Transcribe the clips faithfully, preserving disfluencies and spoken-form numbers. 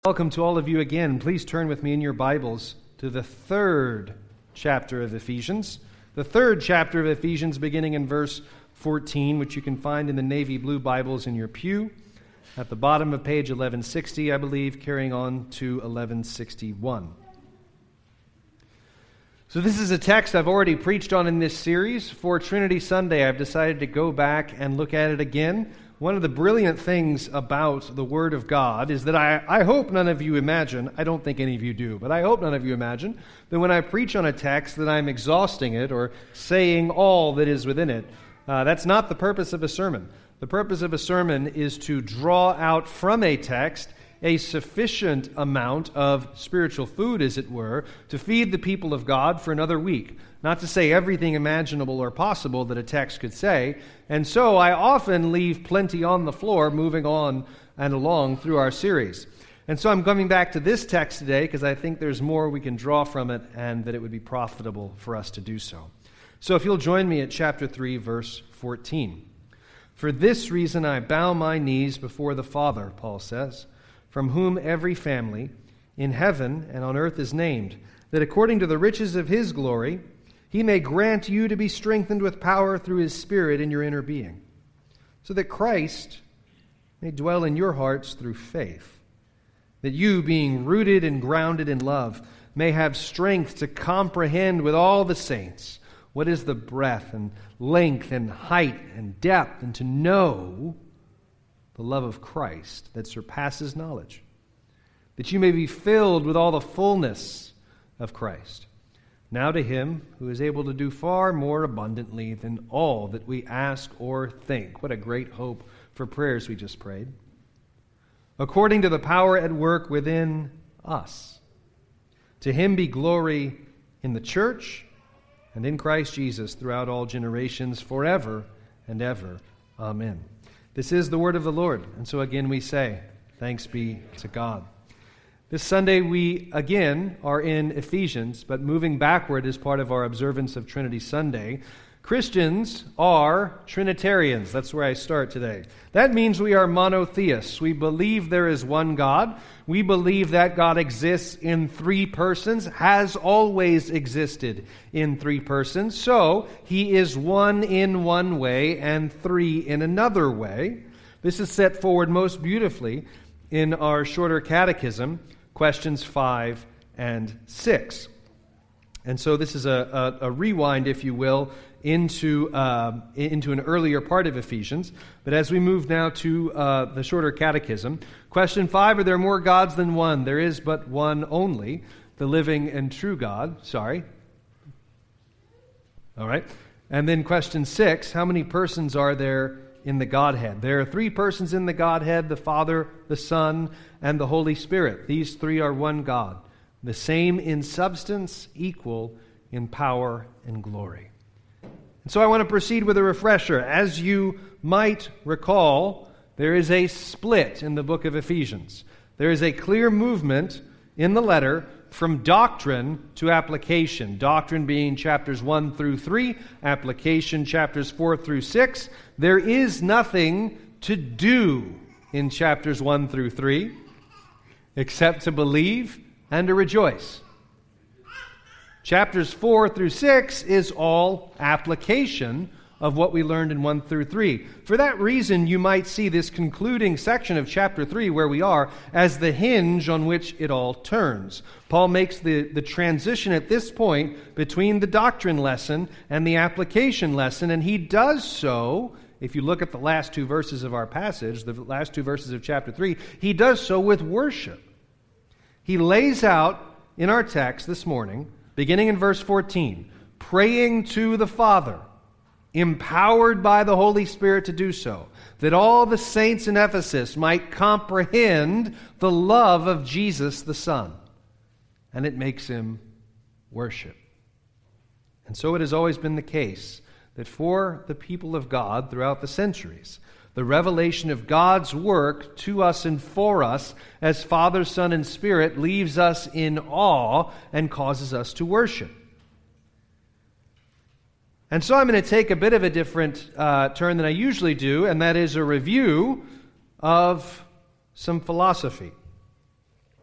Welcome to all of you again. Please turn with me in your Bibles to the third chapter of Ephesians. The third chapter of Ephesians, beginning in verse fourteen, which you can find in the navy blue Bibles in your pew, at the bottom of page eleven sixty, I believe, carrying on to eleven sixty-one. So this is a text I've already preached on in this series. For Trinity Sunday, I've decided to go back and look at it again. One of the brilliant things about the Word of God is that I, I hope none of you imagine, I don't think any of you do, but I hope none of you imagine that when I preach on a text that I'm exhausting it or saying all that is within it. Uh, that's not the purpose of a sermon. The purpose of a sermon is to draw out from a text a sufficient amount of spiritual food, as it were, to feed the people of God for another week. Not to say everything imaginable or possible that a text could say. And so I often leave plenty on the floor moving on and along through our series. And so I'm coming back to this text today because I think there's more we can draw from it and that it would be profitable for us to do so. So if you'll join me at chapter three, verse fourteen. For this reason I bow my knees before the Father, Paul says, from whom every family in heaven and on earth is named, that according to the riches of his glory he may grant you to be strengthened with power through his Spirit in your inner being, so that Christ may dwell in your hearts through faith, that you, being rooted and grounded in love, may have strength to comprehend with all the saints what is the breadth and length and height and depth, and to know the love of Christ that surpasses knowledge, that you may be filled with all the fullness of Christ. Now to him who is able to do far more abundantly than all that we ask or think. What a great hope for prayers we just prayed. According to the power at work within us. To him be glory in the church and in Christ Jesus throughout all generations, forever and ever. Amen. This is the word of the Lord. And so again we say, thanks be to God. This Sunday we, again, are in Ephesians, but moving backward as part of our observance of Trinity Sunday. Christians are Trinitarians. That's where I start today. That means we are monotheists. We believe there is one God. We believe that God exists in three persons, has always existed in three persons. So, he is one in one way and three in another way. This is set forward most beautifully in our shorter catechism, questions five and six. And so this is a, a, a rewind, if you will, into uh, into an earlier part of Ephesians. But as we move now to uh, the shorter catechism, question five, are there more gods than one? There is but one only, the living and true God. Sorry. All right. And then question six, how many persons are there in the Godhead? There are three persons in the Godhead, the Father, the Son, and the Holy Spirit. These three are one God, the same in substance, equal in power and glory. And so I want to proceed with a refresher. As you might recall, there is a split in the book of Ephesians. There is a clear movement in the letter from doctrine to application. Doctrine being chapters one through three, application chapters four through six. There is nothing to do in chapters one through three except to believe and to rejoice. Chapters four through six is all application of what we learned in one through three. For that reason, you might see this concluding section of chapter three, where we are, as the hinge on which it all turns. Paul makes the, the transition at this point between the doctrine lesson and the application lesson, and he does so, if you look at the last two verses of our passage, the last two verses of chapter three, he does so with worship. He lays out in our text this morning, beginning in verse fourteen, praying to the Father, empowered by the Holy Spirit to do so, that all the saints in Ephesus might comprehend the love of Jesus the Son. And it makes him worship. And so it has always been the case that for the people of God throughout the centuries, the revelation of God's work to us and for us as Father, Son, and Spirit leaves us in awe and causes us to worship. And so I'm going to take a bit of a different uh, turn than I usually do, and that is a review of some philosophy.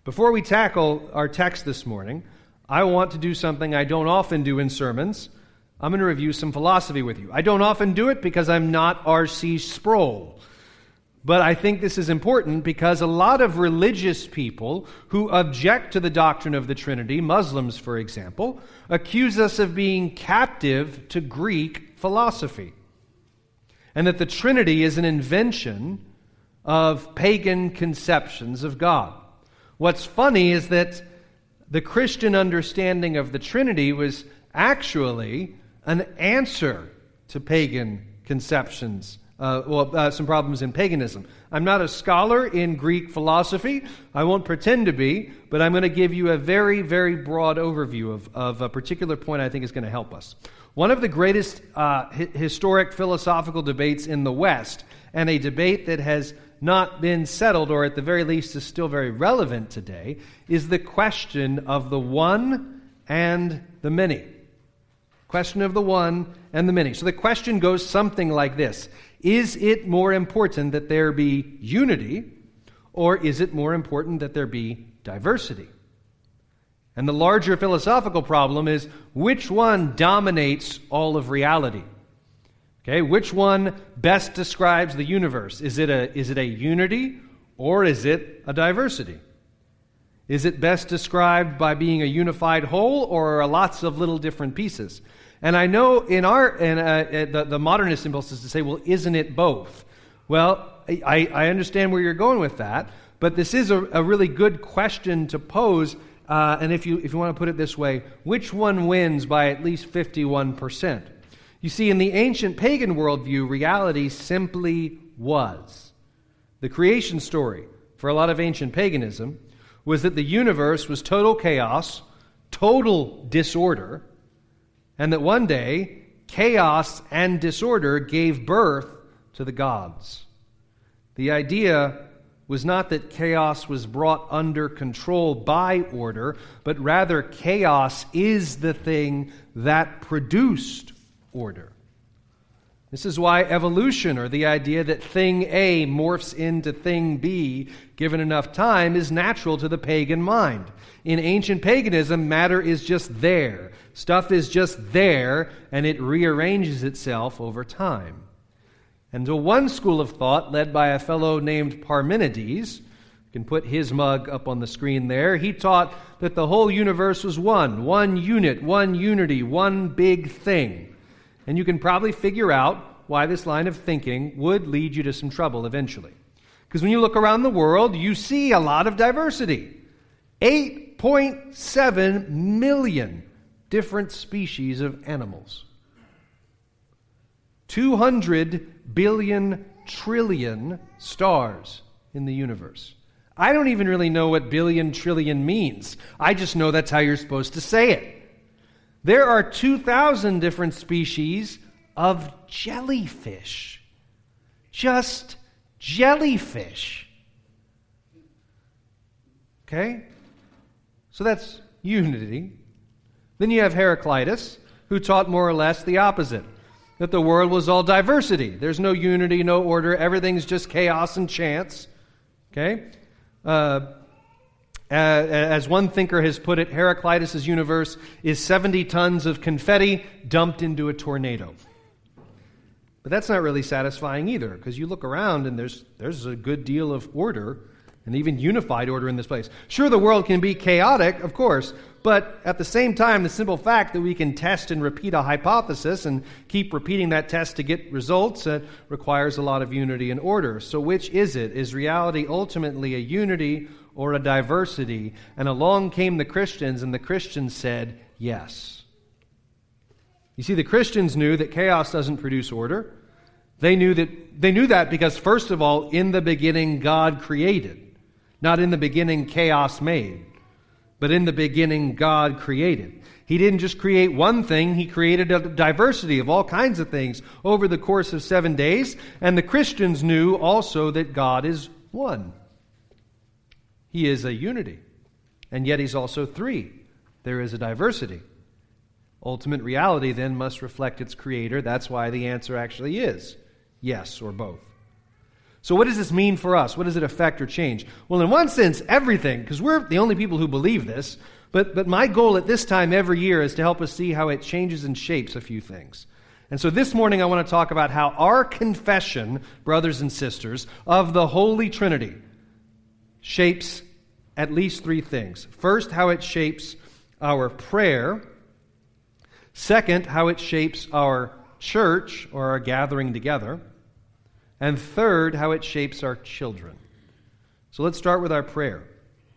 Before we tackle our text this morning, I want to do something I don't often do in sermons. I'm going to review some philosophy with you. I don't often do it because I'm not R C Sproul. But I think this is important because a lot of religious people who object to the doctrine of the Trinity, Muslims for example, accuse us of being captive to Greek philosophy, and that the Trinity is an invention of pagan conceptions of God. What's funny is that the Christian understanding of the Trinity was actually an answer to pagan conceptions. Uh, well, uh, some problems in paganism. I'm not a scholar in Greek philosophy. I won't pretend to be, but I'm going to give you a very, very broad overview of, of a particular point I think is going to help us. One of the greatest uh, hi- historic philosophical debates in the West, and a debate that has not been settled, or at the very least is still very relevant today, is the question of the one and the many. Question of the one and the many. So the question goes something like this. Is it more important that there be unity, or is it more important that there be diversity? And the larger philosophical problem is, which one dominates all of reality? Okay, which one best describes the universe? Is it a, is it a unity, or is it a diversity? Is it best described by being a unified whole, or are lots of little different pieces? And I know in our in, uh, the, the modernist impulse is to say, well, isn't it both? Well, I, I understand where you're going with that, but this is a, a really good question to pose. Uh, and if you if you want to put it this way, which one wins by at least fifty-one percent? You see, in the ancient pagan worldview, reality simply was. The creation story for a lot of ancient paganism was that the universe was total chaos, total disorder, and that one day, chaos and disorder gave birth to the gods. The idea was not that chaos was brought under control by order, but rather chaos is the thing that produced order. This is why evolution, or the idea that thing A morphs into thing B given enough time, is natural to the pagan mind. In ancient paganism, matter is just there. Stuff is just there, and it rearranges itself over time. And so one school of thought, led by a fellow named Parmenides, you can put his mug up on the screen there, he taught that the whole universe was one, one unit, one unity, one big thing. And you can probably figure out why this line of thinking would lead you to some trouble eventually. Because when you look around the world, you see a lot of diversity. eight point seven million different species of animals. two hundred billion trillion stars in the universe. I don't even really know what billion trillion means. I just know that's how you're supposed to say it. There are two thousand different species of jellyfish. Just jellyfish. Okay? So that's unity. Then you have Heraclitus, who taught more or less the opposite, that the world was all diversity. There's no unity, no order. Everything's just chaos and chance. Okay? Uh, as one thinker has put it, Heraclitus' universe is seventy tons of confetti dumped into a tornado. But that's not really satisfying either, because you look around and there's there's a good deal of order, and even unified order in this place. Sure, the world can be chaotic, of course, but at the same time, the simple fact that we can test and repeat a hypothesis and keep repeating that test to get results uh, requires a lot of unity and order. So which is it? Is reality ultimately a unity or a diversity? And along came the Christians, and the Christians said, yes. You see, the Christians knew that chaos doesn't produce order. They knew that they knew that because, first of all, in the beginning, God created. Not in the beginning, chaos made. But in the beginning, God created. He didn't just create one thing, He created a diversity of all kinds of things over the course of seven days. And the Christians knew also that God is one. He is a unity. And yet He's also three. There is a diversity. Ultimate reality then must reflect its creator. That's why the answer actually is yes, or both. So what does this mean for us? What does it affect or change? Well, in one sense, everything, because we're the only people who believe this, but, but my goal at this time every year is to help us see how it changes and shapes a few things. And so this morning I want to talk about how our confession, brothers and sisters, of the Holy Trinity shapes at least three things. First, how it shapes our prayer. Second, how it shapes our church or our gathering together. And third, how it shapes our children. So let's start with our prayer.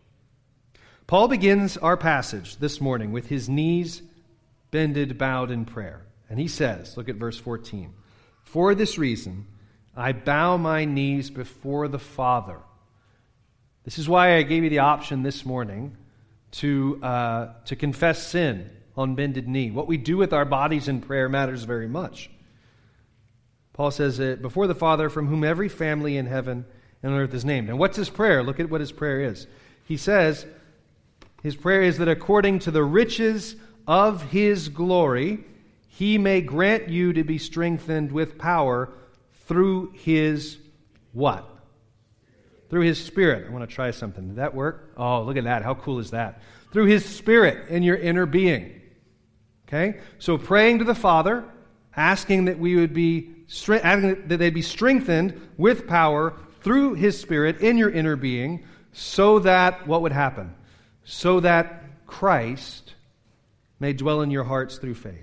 Paul begins our passage this morning with his knees bended, bowed in prayer. And he says, look at verse fourteen, "For this reason, I bow my knees before the Father." This is why I gave you the option this morning to, uh, to confess sin on bended knee. What we do with our bodies in prayer matters very much. Paul says, uh, before the Father, from whom every family in heaven and on earth is named. And what's his prayer? Look at what his prayer is. He says, his prayer is that according to the riches of his glory, he may grant you to be strengthened with power through his what? Through his Spirit. I want to try something. Did that work? Oh, look at that. How cool is that? Through his Spirit in your inner being. Okay? So praying to the Father, asking that we would be asking that they'd be strengthened with power through his Spirit in your inner being, so that what would happen? So that Christ may dwell in your hearts through faith.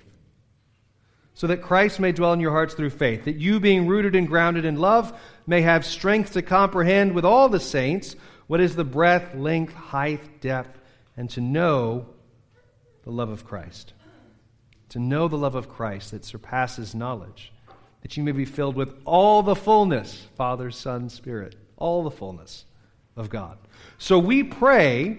So that Christ may dwell in your hearts through faith, that you, being rooted and grounded in love, may have strength to comprehend with all the saints what is the breadth, length, height, depth, and to know the love of Christ. To know the love of Christ that surpasses knowledge, that you may be filled with all the fullness, Father, Son, Spirit, all the fullness of God. So we pray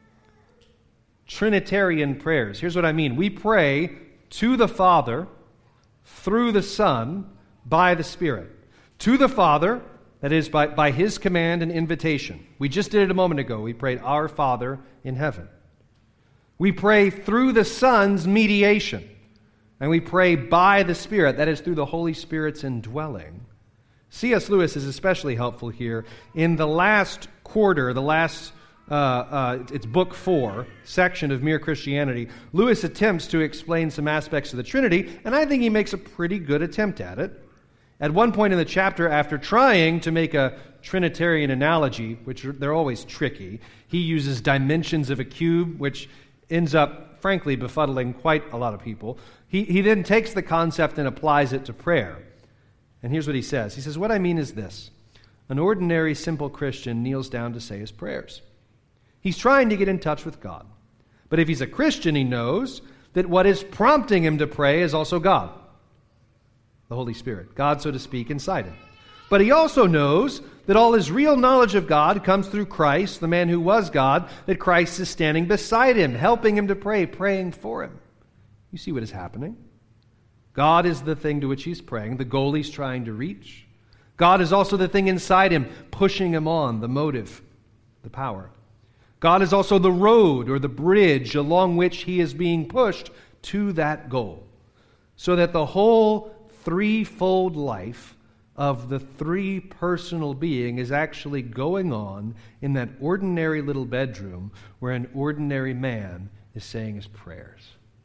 Trinitarian prayers. Here's what I mean. We pray to the Father, through the Son, by the Spirit. To the Father, that is, by, by his command and invitation. We just did it a moment ago. We prayed, Our Father in heaven. We pray through the Son's mediation. And we pray by the Spirit, that is, through the Holy Spirit's indwelling. C S Lewis is especially helpful here. In the last quarter, the last, uh, uh, it's book four, section of Mere Christianity, Lewis attempts to explain some aspects of the Trinity, and I think he makes a pretty good attempt at it. At one point in the chapter, after trying to make a Trinitarian analogy, which they're always tricky, he uses dimensions of a cube, which ends up, frankly, befuddling quite a lot of people. He, he then takes the concept and applies it to prayer. And here's what he says. He says, what I mean is this. An ordinary, simple Christian kneels down to say his prayers. He's trying to get in touch with God. But if he's a Christian, he knows that what is prompting him to pray is also God, the Holy Spirit, God, so to speak, inside him. But he also knows that all his real knowledge of God comes through Christ, the man who was God, that Christ is standing beside him, helping him to pray, praying for him. You see what is happening? God is the thing to which he's praying, the goal he's trying to reach. God is also the thing inside him, pushing him on, the motive, the power. God is also the road or the bridge along which he is being pushed to that goal. So that the whole threefold life of the three personal being is actually going on in that ordinary little bedroom where an ordinary man is saying his prayers.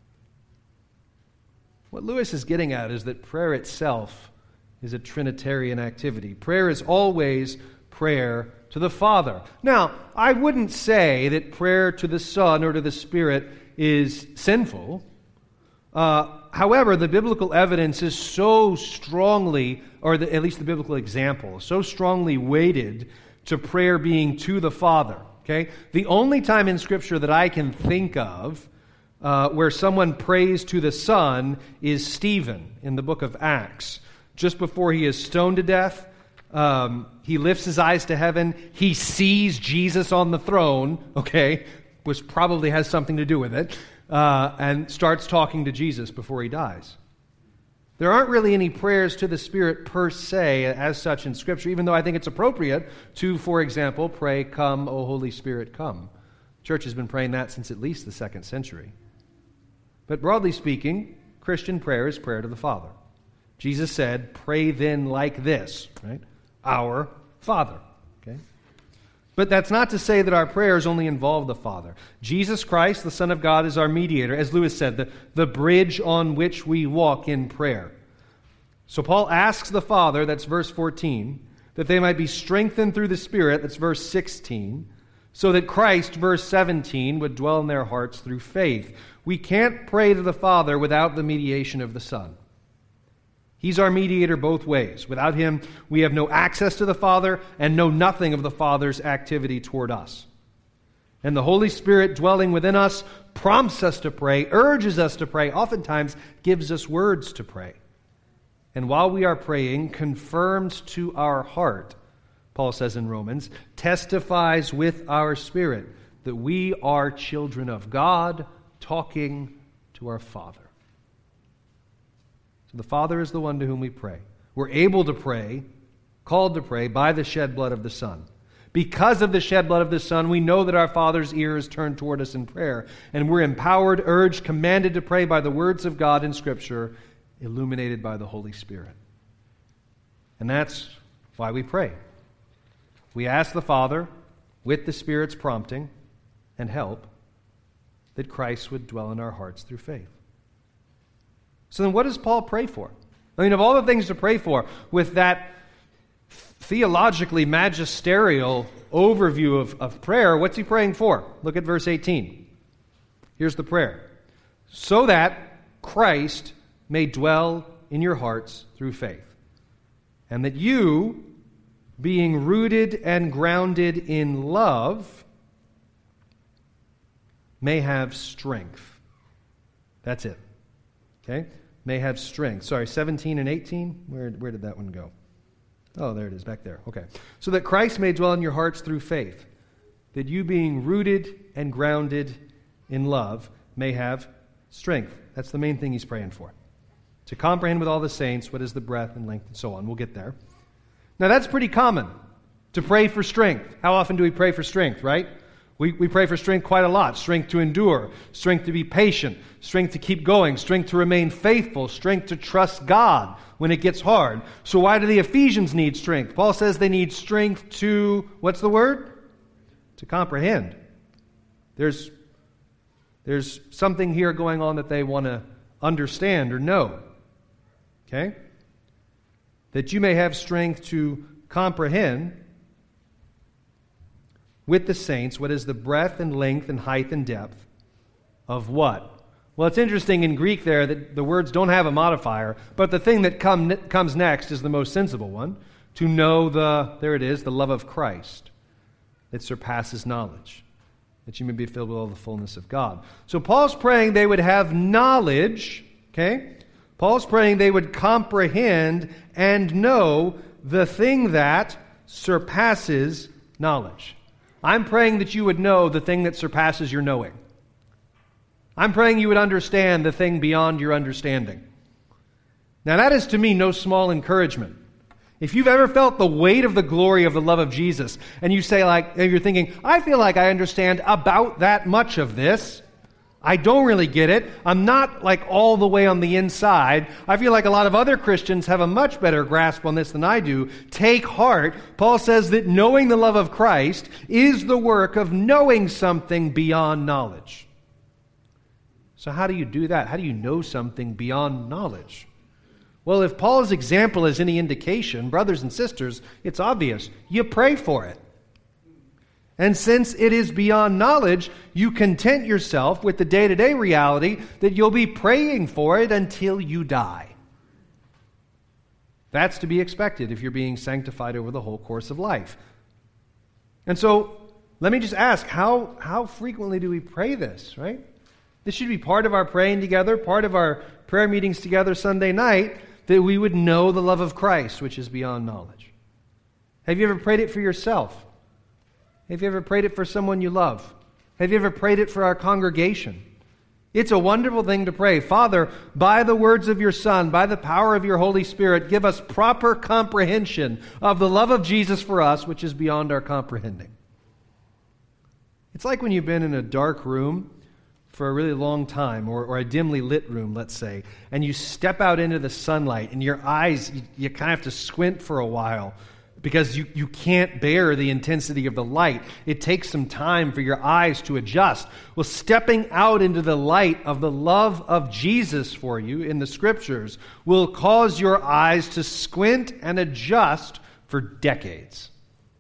What Lewis is getting at is that prayer itself is a Trinitarian activity. Prayer is always prayer to the Father. Now, I wouldn't say that prayer to the Son or to the Spirit is sinful. Uh, however, the biblical evidence is so strongly, or the, at least the biblical example, so strongly weighted to prayer being to the Father. Okay? The only time in Scripture that I can think of uh, where someone prays to the Son is Stephen in the book of Acts. Just before he is stoned to death, um, he lifts his eyes to heaven. He sees Jesus on the throne, okay, which probably has something to do with it. Uh, and starts talking to Jesus before he dies. There aren't really any prayers to the Spirit per se as such in Scripture, even though I think it's appropriate to, for example, pray, "Come, O Holy Spirit, come." The church has been praying that since at least the second century. But broadly speaking, Christian prayer is prayer to the Father. Jesus said, "Pray then like this," right? Our Father. Okay? But that's not to say that our prayers only involve the Father. Jesus Christ, the Son of God, is our mediator, as Lewis said, the, the bridge on which we walk in prayer. So Paul asks the Father, that's verse fourteen, that they might be strengthened through the Spirit, that's verse sixteen, so that Christ, verse seventeen, would dwell in their hearts through faith. We can't pray to the Father without the mediation of the Son. He's our mediator both ways. Without him, we have no access to the Father and know nothing of the Father's activity toward us. And the Holy Spirit dwelling within us prompts us to pray, urges us to pray, oftentimes gives us words to pray. And while we are praying, confirms to our heart, Paul says in Romans, testifies with our spirit that we are children of God, talking to our Father. So the Father is the one to whom we pray. We're able to pray, called to pray, by the shed blood of the Son. Because of the shed blood of the Son, we know that our Father's ear is turned toward us in prayer, and we're empowered, urged, commanded to pray by the words of God in Scripture, illuminated by the Holy Spirit. And that's why we pray. We ask the Father, with the Spirit's prompting and help, that Christ would dwell in our hearts through faith. So then what does Paul pray for? I mean, of all the things to pray for, with that theologically magisterial overview of, of prayer, what's he praying for? Look at verse eighteen. Here's the prayer. So that Christ may dwell in your hearts through faith, and that you, being rooted and grounded in love, may have strength. That's it. Okay? May have strength. Sorry, seventeen and eighteen? Where, where did that one go? Oh, there it is, back there. Okay. So that Christ may dwell in your hearts through faith, that you being rooted and grounded in love may have strength. That's the main thing he's praying for. To comprehend with all the saints what is the breadth and length and so on. We'll get there. Now that's pretty common, to pray for strength. How often do we pray for strength, right? We, we pray for strength quite a lot. Strength to endure, strength to be patient, strength to keep going, strength to remain faithful, strength to trust God when it gets hard. So why do the Ephesians need strength? Paul says they need strength to, what's the word? To comprehend. There's, there's something here going on that they want to understand or know. Okay? That you may have strength to comprehend with the saints what is the breadth and length and height and depth of what? Well, it's interesting in Greek there that the words don't have a modifier, but the thing that come, comes next is the most sensible one. To know the, there it is, the love of Christ that surpasses knowledge, that you may be filled with all the fullness of God. So Paul's praying they would have knowledge, okay? Paul's praying they would comprehend and know the thing that surpasses knowledge. I'm praying that you would know the thing that surpasses your knowing. I'm praying you would understand the thing beyond your understanding. Now that is to me no small encouragement. If you've ever felt the weight of the glory of the love of Jesus, and you say like, you're thinking, I feel like I understand about that much of this. I don't really get it. I'm not like all the way on the inside. I feel like a lot of other Christians have a much better grasp on this than I do. Take heart. Paul says that knowing the love of Christ is the work of knowing something beyond knowledge. So how do you do that? How do you know something beyond knowledge? Well, if Paul's example is any indication, brothers and sisters, it's obvious. You pray for it. And since it is beyond knowledge, you content yourself with the day-to-day reality that you'll be praying for it until you die. That's to be expected if you're being sanctified over the whole course of life. And so, let me just ask, how, how frequently do we pray this, right? This should be part of our praying together, part of our prayer meetings together Sunday night, that we would know the love of Christ, which is beyond knowledge. Have you ever prayed it for yourself? Have you ever prayed it for someone you love? Have you ever prayed it for our congregation? It's a wonderful thing to pray. Father, by the words of your Son, by the power of your Holy Spirit, give us proper comprehension of the love of Jesus for us, which is beyond our comprehending. It's like when you've been in a dark room for a really long time, or, or a dimly lit room, let's say, and you step out into the sunlight, and your eyes, you, you kind of have to squint for a while, because you, you can't bear the intensity of the light. It takes some time for your eyes to adjust. Well, stepping out into the light of the love of Jesus for you in the Scriptures will cause your eyes to squint and adjust for decades.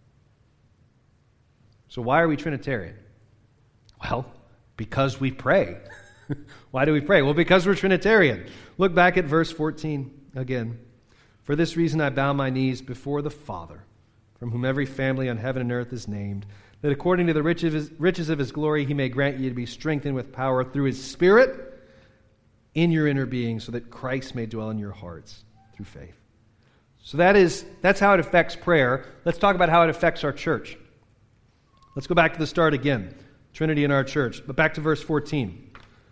So why are we Trinitarian? Well, because we pray. Why do we pray? Well, because we're Trinitarian. Look back at verse fourteen again. For this reason I bow my knees before the Father, from whom every family on heaven and earth is named, that according to the riches of his, riches of his glory he may grant you to be strengthened with power through his Spirit in your inner being, so that Christ may dwell in your hearts through faith. So that is, that's how it affects prayer. Let's talk about how it affects our church. Let's go back to the start again. Trinity in our church. But back to verse fourteen.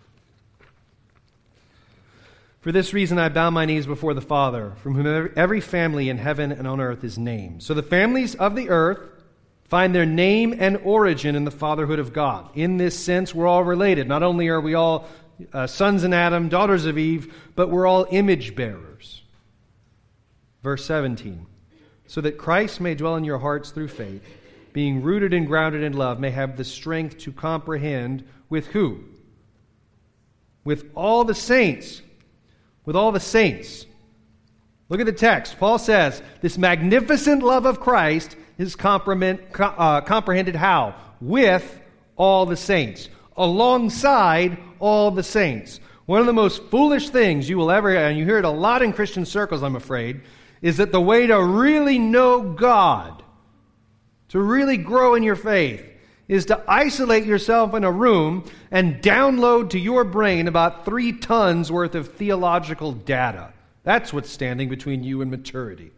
For this reason I bow my knees before the Father, from whom every family in heaven and on earth is named. So the families of the earth find their name and origin in the fatherhood of God. In this sense, we're all related. Not only are we all uh, sons of Adam, daughters of Eve, but we're all image bearers. Verse seventeen. So that Christ may dwell in your hearts through faith, being rooted and grounded in love, may have the strength to comprehend with who? With all the saints. With all the saints. Look at the text. Paul says, this magnificent love of Christ is uh, comprehended how? With all the saints. Alongside all the saints. One of the most foolish things you will ever hear, and you hear it a lot in Christian circles, I'm afraid, is that the way to really know God, to really grow in your faith, is to isolate yourself in a room and download to your brain about three tons worth of theological data. That's what's standing between you and maturity.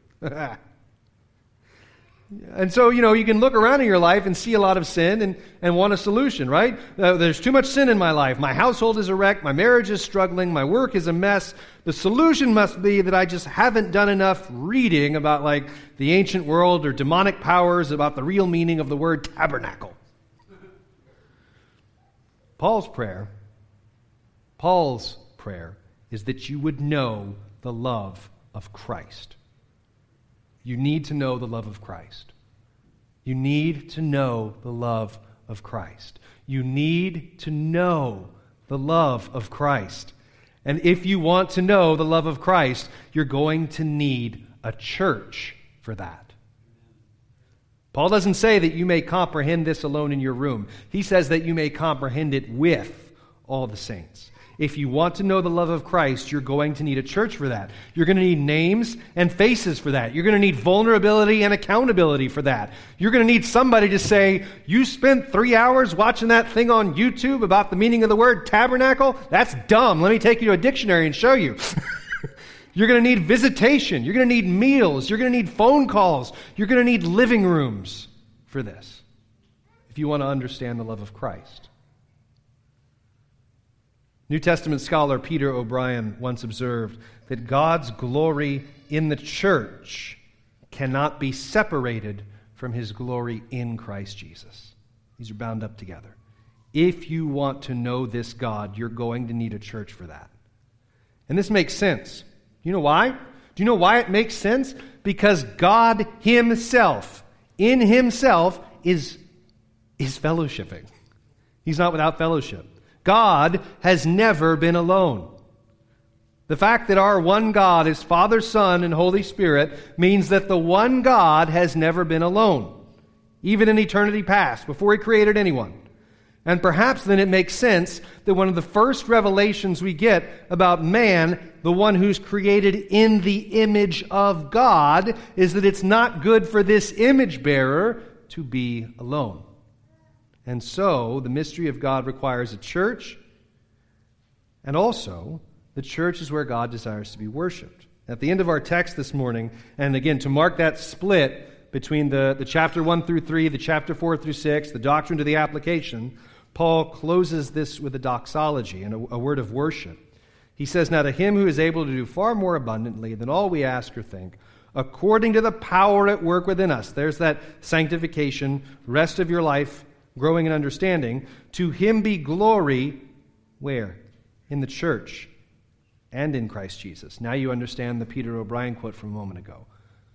And so, you know, you can look around in your life and see a lot of sin and, and want a solution, right? Uh, there's too much sin in my life. My household is a wreck. My marriage is struggling. My work is a mess. The solution must be that I just haven't done enough reading about, like, the ancient world or demonic powers, about the real meaning of the word tabernacle. Paul's prayer, Paul's prayer is that you would know the love of Christ. You need to know the love of Christ. You need to know the love of Christ. You need to know the love of Christ. And if you want to know the love of Christ, you're going to need a church for that. Paul doesn't say that you may comprehend this alone in your room. He says that you may comprehend it with all the saints. If you want to know the love of Christ, you're going to need a church for that. You're going to need names and faces for that. You're going to need vulnerability and accountability for that. You're going to need somebody to say, you spent three hours watching that thing on YouTube about the meaning of the word tabernacle? That's dumb. Let me take you to a dictionary and show you. You're going to need visitation. You're going to need meals. You're going to need phone calls. You're going to need living rooms for this, if you want to understand the love of Christ. New Testament scholar Peter O'Brien once observed that God's glory in the church cannot be separated from his glory in Christ Jesus. These are bound up together. If you want to know this God, you're going to need a church for that. And this makes sense. You know why? Do you know why it makes sense? Because God himself, in himself, is, is fellowshipping. He's not without fellowship. God has never been alone. The fact that our one God is Father, Son, and Holy Spirit means that the one God has never been alone, even in eternity past, before he created anyone. And perhaps then it makes sense that one of the first revelations we get about man, the one who's created in the image of God, is that it's not good for this image bearer to be alone. And so the mystery of God requires a church, and also the church is where God desires to be worshipped. At the end of our text this morning, and again to mark that split between the, the chapter one through three, the chapter four through six, the doctrine to the application, Paul closes this with a doxology and a, a word of worship. He says, now to him who is able to do far more abundantly than all we ask or think, according to the power at work within us. There's that sanctification, rest of your life, growing in understanding. To him be glory, where? In the church and in Christ Jesus. Now you understand the Peter O'Brien quote from a moment ago.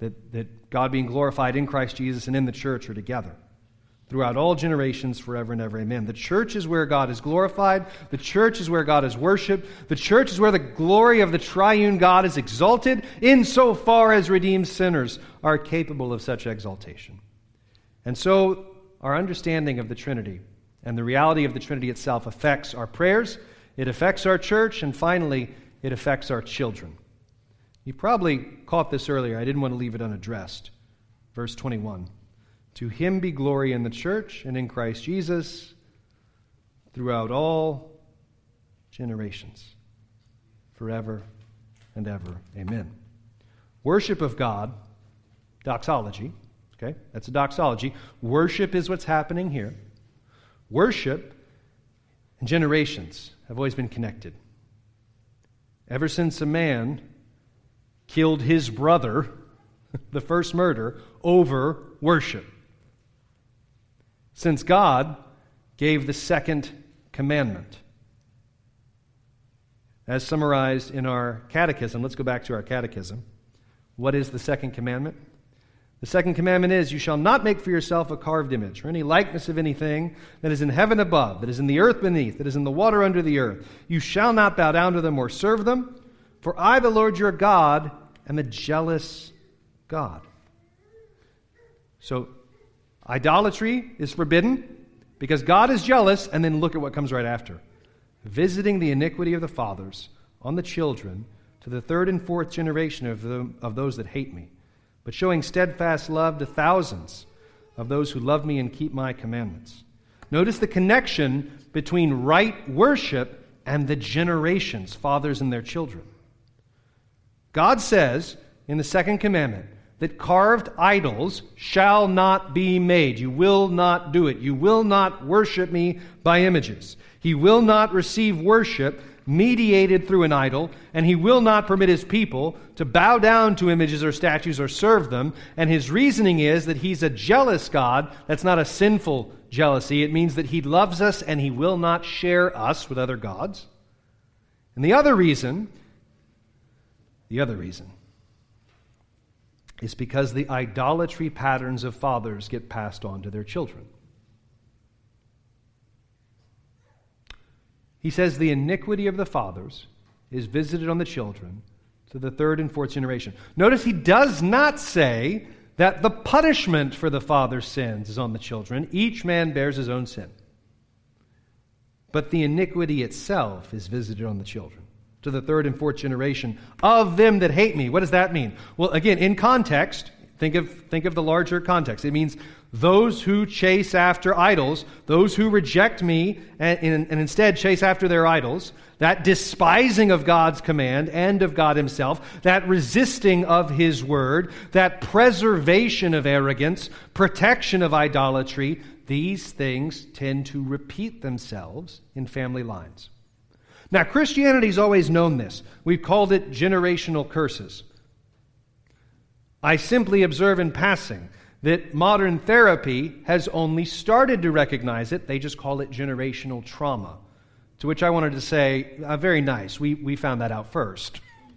that, that God being glorified in Christ Jesus and in the church are together throughout all generations, forever and ever. Amen. The church is where God is glorified. The church is where God is worshipped. The church is where the glory of the triune God is exalted, insofar as redeemed sinners are capable of such exaltation. And so our understanding of the Trinity and the reality of the Trinity itself affects our prayers, it affects our church, and finally, it affects our children. You probably caught this earlier. I didn't want to leave it unaddressed. Verse twenty-one. To him be glory in the church and in Christ Jesus throughout all generations, forever and ever. Amen. Worship of God, doxology, okay? That's a doxology. Worship is what's happening here. Worship and generations have always been connected. Ever since a man killed his brother, the first murder, over worship. Since God gave the second commandment. As summarized in our catechism, let's go back to our catechism. What is the second commandment? The second commandment is, you shall not make for yourself a carved image or any likeness of anything that is in heaven above, that is in the earth beneath, that is in the water under the earth. You shall not bow down to them or serve them, for I, the Lord your God, am a jealous God. So, idolatry is forbidden because God is jealous, and then look at what comes right after. Visiting the iniquity of the fathers on the children to the third and fourth generation of, the, of those that hate me, but showing steadfast love to thousands of those who love me and keep my commandments. Notice the connection between right worship and the generations, fathers and their children. God says in the second commandment that carved idols shall not be made. You will not do it. You will not worship me by images. He will not receive worship mediated through an idol, and he will not permit his people to bow down to images or statues or serve them. And his reasoning is that he's a jealous God. That's not a sinful jealousy. It means that he loves us and he will not share us with other gods. And the other reason, the other reason, is because the idolatry patterns of fathers get passed on to their children. He says the iniquity of the fathers is visited on the children to the third and fourth generation. Notice he does not say that the punishment for the father's sins is on the children. Each man bears his own sin. But the iniquity itself is visited on the children to the third and fourth generation of them that hate me. What does that mean? Well, again, in context, think of, think of the larger context. It means those who chase after idols, those who reject me and, and, and instead chase after their idols, that despising of God's command and of God himself, that resisting of his word, that preservation of arrogance, protection of idolatry, these things tend to repeat themselves in family lines. Now, Christianity's always known this. We've called it generational curses. I simply observe in passing that modern therapy has only started to recognize it. They just call it generational trauma. To which I wanted to say, uh, very nice. We, we found that out first.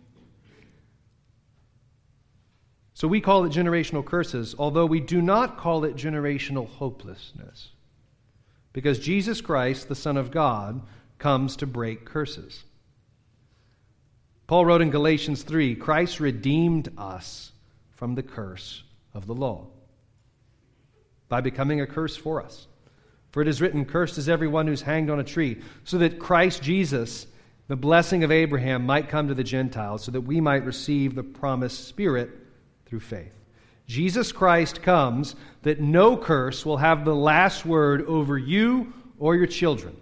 So we call it generational curses, although we do not call it generational hopelessness. Because Jesus Christ, the Son of God, comes to break curses. Paul wrote in Galatians three, Christ redeemed us from the curse of the law by becoming a curse for us. For it is written, cursed is everyone who's hanged on a tree, so that Christ Jesus, the blessing of Abraham, might come to the Gentiles, so that we might receive the promised Spirit through faith. Jesus Christ comes that no curse will have the last word over you or your children.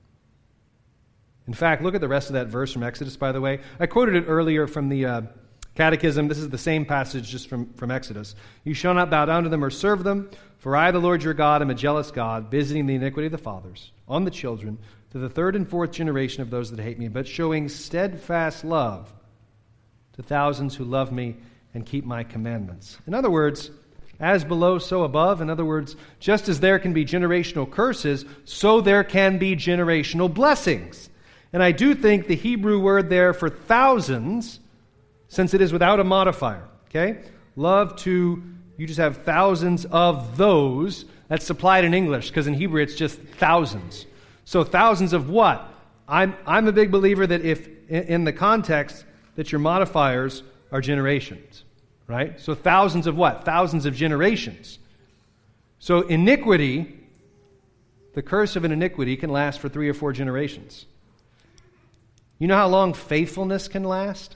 In fact, look at the rest of that verse from Exodus, by the way. I quoted it earlier from the uh, Catechism. This is the same passage just from, from Exodus. You shall not bow down to them or serve them, for I, the Lord your God, am a jealous God, visiting the iniquity of the fathers on the children to the third and fourth generation of those that hate me, but showing steadfast love to thousands who love me and keep my commandments. In other words, as below, so above. In other words, just as there can be generational curses, so there can be generational blessings. And I do think the Hebrew word there for thousands, since it is without a modifier, okay? love to, you just have thousands of those. That's supplied in English, because in Hebrew it's just thousands. So thousands of what? I'm, I'm a big believer that if, in, in the context, that your modifiers are generations, right? So thousands of what? Thousands of generations. So iniquity, the curse of an iniquity can last for three or four generations. You know how long faithfulness can last?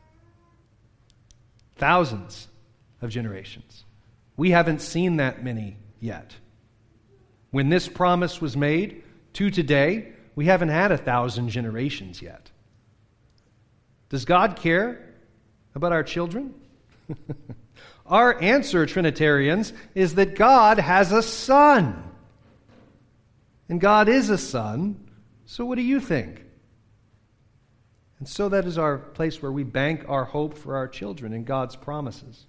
Thousands of generations. We haven't seen that many yet. When this promise was made to today, we haven't had a thousand generations yet. Does God care about our children? Our answer, Trinitarians, is that God has a son. And God is a son, so what do you think? And so that is our place where we bank our hope for our children in God's promises.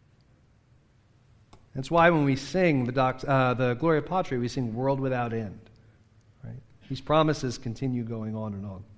That's why when we sing the, doc, uh, the Gloria Patri, we sing world without end. Right? These promises continue going on and on.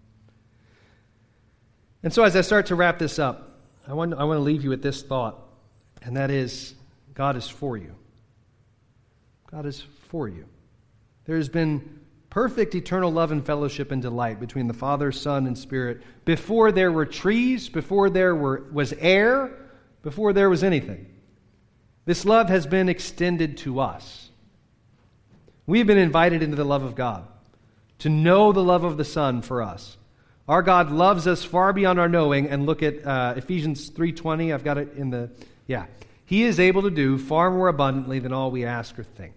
And so as I start to wrap this up, I want, I want to leave you with this thought, and that is, God is for you. God is for you. There has been perfect eternal love and fellowship and delight between the Father, Son, and Spirit before there were trees, before there were, was air, before there was anything. This love has been extended to us. We've been invited into the love of God, to know the love of the Son for us. Our God loves us far beyond our knowing, and look at uh, Ephesians three twenty. I've got it in the, yeah. He is able to do far more abundantly than all we ask or think.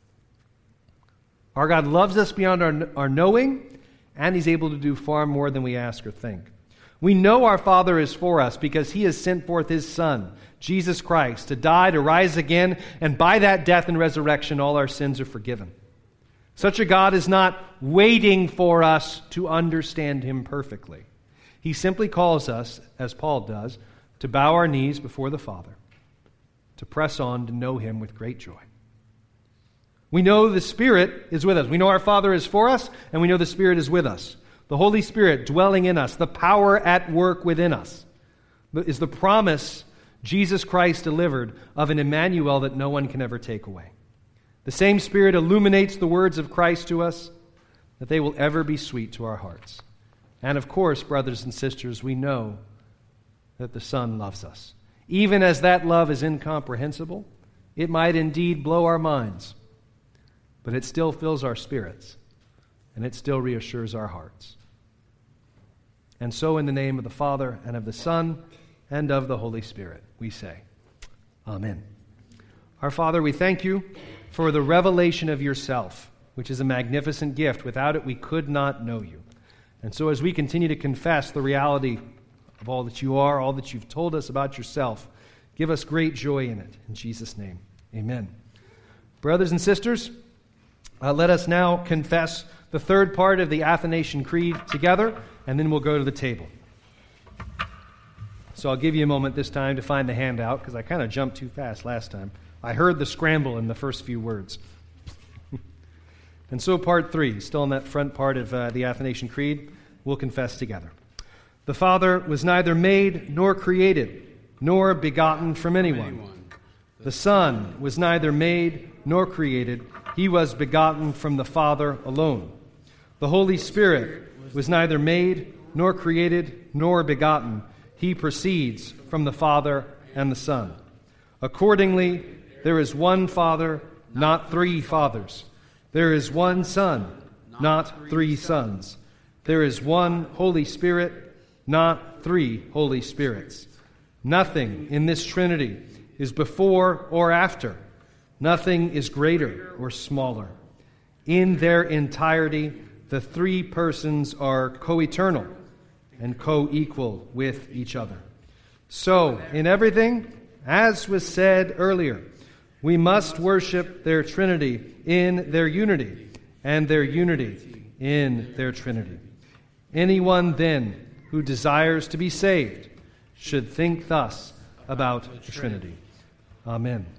Our God loves us beyond our, our knowing, and He's able to do far more than we ask or think. We know our Father is for us because He has sent forth His Son, Jesus Christ, to die, to rise again, and by that death and resurrection, all our sins are forgiven. Such a God is not waiting for us to understand Him perfectly. He simply calls us, as Paul does, to bow our knees before the Father, to press on to know Him with great joy. We know the Spirit is with us. We know our Father is for us, and we know the Spirit is with us. The Holy Spirit dwelling in us, the power at work within us, is the promise Jesus Christ delivered of an Emmanuel that no one can ever take away. The same Spirit illuminates the words of Christ to us, that they will ever be sweet to our hearts. And of course, brothers and sisters, we know that the Son loves us. Even as that love is incomprehensible, it might indeed blow our minds, but it still fills our spirits, and it still reassures our hearts. And so in the name of the Father, and of the Son, and of the Holy Spirit, we say, Amen. Our Father, we thank you for the revelation of yourself, which is a magnificent gift. Without it, we could not know you. And so as we continue to confess the reality of all that you are, all that you've told us about yourself, give us great joy in it. In Jesus' name, amen. Brothers and sisters, uh, let us now confess the third part of the Athanasian Creed together, and then we'll go to the table. So I'll give you a moment this time to find the handout, because I kind of jumped too fast last time. I heard the scramble in the first few words. And so part three, still in that front part of uh, the Athanasian Creed, we'll confess together. The Father was neither made nor created, nor begotten from anyone. The Son was neither made nor created. He was begotten from the Father alone. The Holy Spirit was neither made nor created nor begotten. He proceeds from the Father and the Son. Accordingly, there is one Father, not three fathers. There is one Son, not three sons. There is one Holy Spirit, not three Holy Spirits. Nothing in this Trinity is before or after. Nothing is greater or smaller. In their entirety, the three persons are co-eternal and co-equal with each other. So, in everything, as was said earlier, we must worship their Trinity in their unity, and their unity in their Trinity. Anyone, then, who desires to be saved should think thus about the Trinity. Amen.